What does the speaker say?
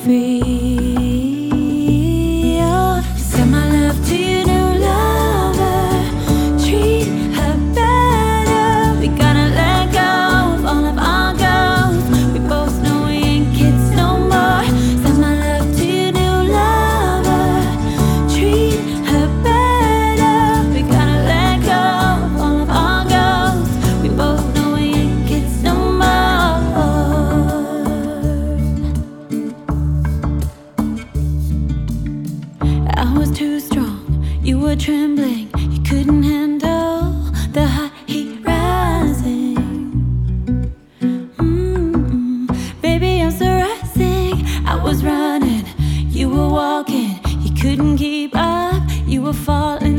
free. Oh, send my love to your new lover. Treat her better. We gotta let go of all of our goals. We both know we ain't kids no more. Send my love to your new lover. Treat her better. We gotta let go of all of our goals. We both know we ain't kids no more. I was too strong, you were trembling. You couldn't handle the hot heat rising. Baby, I'm still rising. I was running, you were walking. You couldn't keep up, you were falling.